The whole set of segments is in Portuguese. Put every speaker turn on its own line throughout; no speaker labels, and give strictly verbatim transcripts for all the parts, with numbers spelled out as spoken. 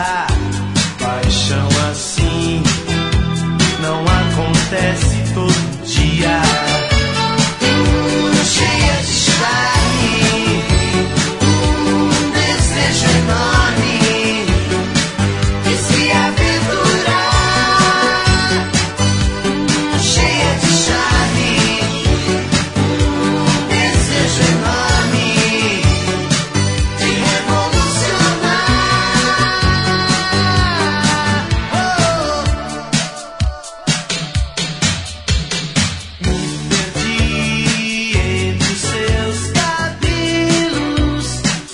sussurrar. Paixão assim não acontece todo dia. Cheia de charme, um desejo enorme de se aventurar. Cheia de charme, um desejo enorme de revolucionar. Oh. Me perdi entre os seus cabelos,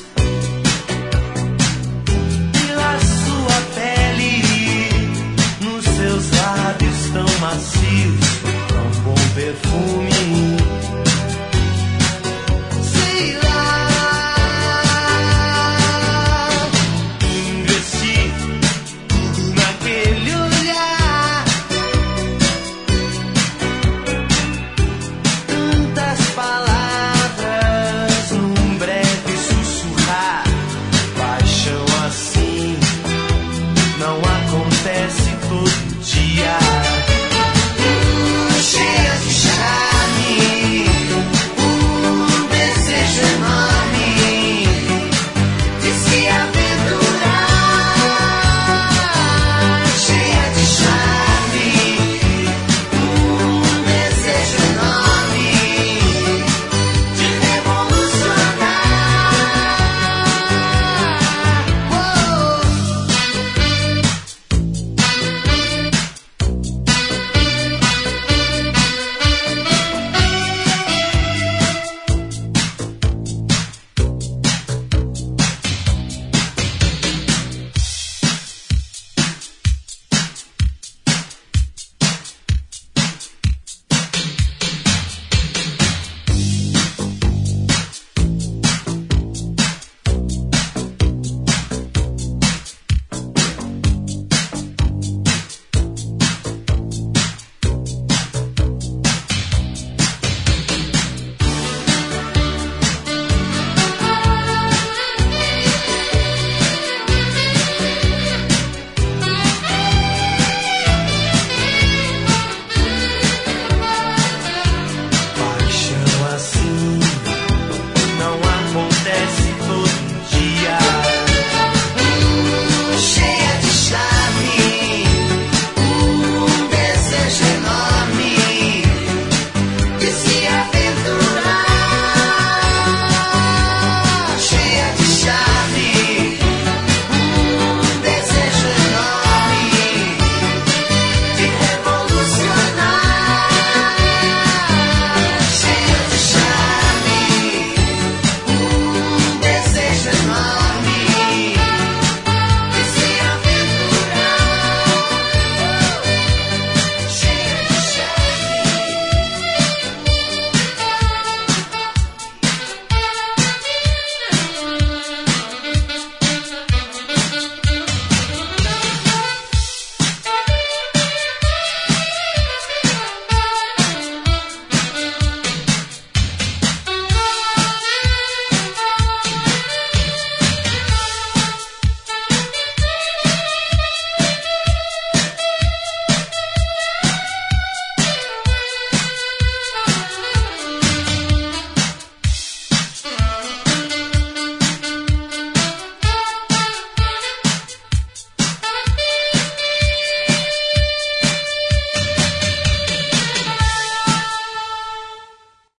pela sua pele, nos seus lábios tão macios, tão bom perfume. Sei lá, investi naquele olhar, tantas palavras num breve sussurrar. Paixão assim não acontece todo